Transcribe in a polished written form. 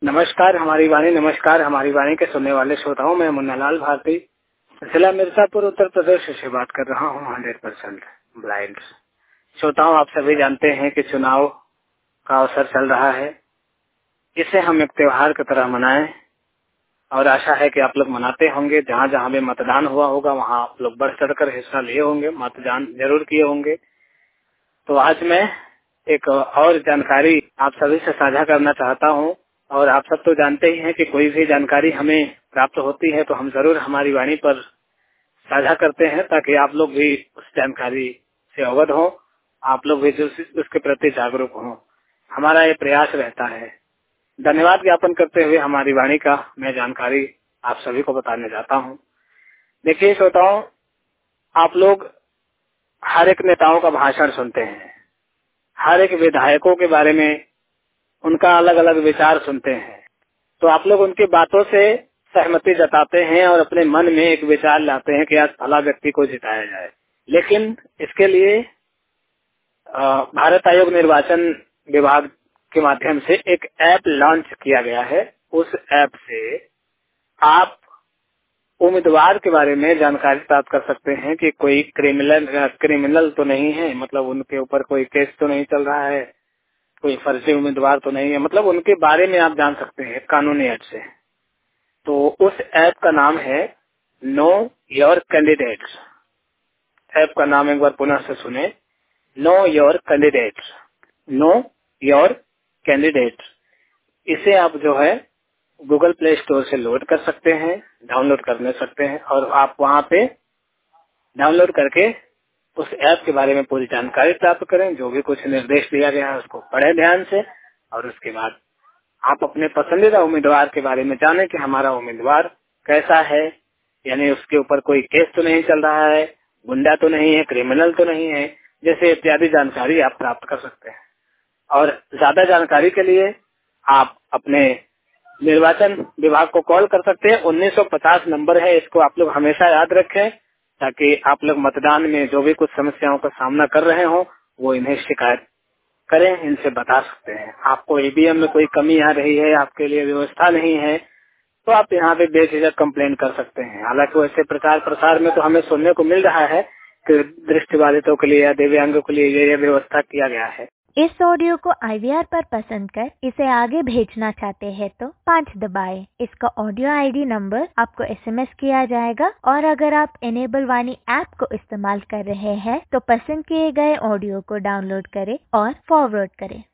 नमस्कार हमारी वाणी। नमस्कार हमारी वाणी के सुनने वाले श्रोताओं, मैं मुन्नालाल भारती जिला मिर्जापुर उत्तर प्रदेश से बात कर रहा हूँ। 100% ब्लाइंड श्रोताओं, आप सभी जानते हैं कि चुनाव का अवसर चल रहा है। इसे हम एक त्योहार की तरह मनाएं और आशा है कि आप लोग मनाते होंगे। जहाँ जहाँ भी मतदान हुआ होगा वहाँ आप लोग बढ़ चढ़कर हिस्सा लिए होंगे, मतदान जरूर किए होंगे। तो आज मैं एक और जानकारी आप सभी से साझा करना चाहता हूँ। और आप सब तो जानते ही हैं कि कोई भी जानकारी हमें प्राप्त होती है तो हम जरूर हमारी वाणी पर साझा करते हैं, ताकि आप लोग भी उस जानकारी से अवगत हो, आप लोग भी उसके प्रति जागरूक हो। हमारा ये प्रयास रहता है। धन्यवाद ज्ञापन करते हुए हमारी वाणी का मैं जानकारी आप सभी को बताने जाता हूँ। देखिए श्रोताओं, आप लोग हर एक नेताओं का भाषण सुनते हैं, हर एक विधायकों के बारे में उनका अलग अलग विचार सुनते हैं, तो आप लोग उनकी बातों से सहमति जताते हैं और अपने मन में एक विचार लाते हैं कि आज फला व्यक्ति को जिताया जाए। लेकिन इसके लिए भारत आयोग निर्वाचन विभाग के माध्यम से एक ऐप लॉन्च किया गया है। उस ऐप से आप उम्मीदवार के बारे में जानकारी प्राप्त कर सकते हैं कि कोई क्रिमिनल तो नहीं है, मतलब उनके ऊपर कोई केस तो नहीं चल रहा है, कोई फर्जी उम्मीदवार तो नहीं है, मतलब उनके बारे में आप जान सकते हैं कानूनी ऐप से। तो उस ऐप का नाम है नो योर कैंडिडेट्स। ऐप का नाम एक बार पुनः से सुने, know your candidates, know your candidates. इसे आप जो है गूगल प्ले स्टोर से लोड कर सकते हैं, डाउनलोड कर सकते हैं और आप वहां पे डाउनलोड करके उस ऐप के बारे में पूरी जानकारी प्राप्त करें। जो भी कुछ निर्देश दिया गया है उसको पढ़ें ध्यान से, और उसके बाद आप अपने पसंदीदा उम्मीदवार के बारे में जानें कि हमारा उम्मीदवार कैसा है, यानी उसके ऊपर कोई केस तो नहीं चल रहा है, गुंडा तो नहीं है, क्रिमिनल तो नहीं है, जैसे इत्यादि जानकारी आप प्राप्त कर सकते हैं। और ज्यादा जानकारी के लिए आप अपने निर्वाचन विभाग को कॉल कर सकते हैं। 1950 नंबर है, इसको आप लोग हमेशा याद रखें, ताकि आप लोग मतदान में जो भी कुछ समस्याओं का सामना कर रहे हो वो इन्हें शिकायत करें, इनसे बता सकते हैं। आपको ईवीएम में कोई कमी आ रही है, आपके लिए व्यवस्था नहीं है, तो आप यहाँ पे बेझिझक कंप्लेन कर सकते हैं। हालांकि वैसे प्रचार प्रसार में तो हमें सुनने को मिल रहा है कि दृष्टिबाधितों के लिए या दिव्यांगों के लिए ये व्यवस्था किया गया है। इस ऑडियो को IVR पर पसंद कर इसे आगे भेजना चाहते हैं तो 5 दबाएं। इसका ऑडियो ID नंबर आपको SMS किया जाएगा। और अगर आप इनेबल वाणी ऐप को इस्तेमाल कर रहे हैं तो पसंद किए गए ऑडियो को डाउनलोड करें और फॉरवर्ड करें।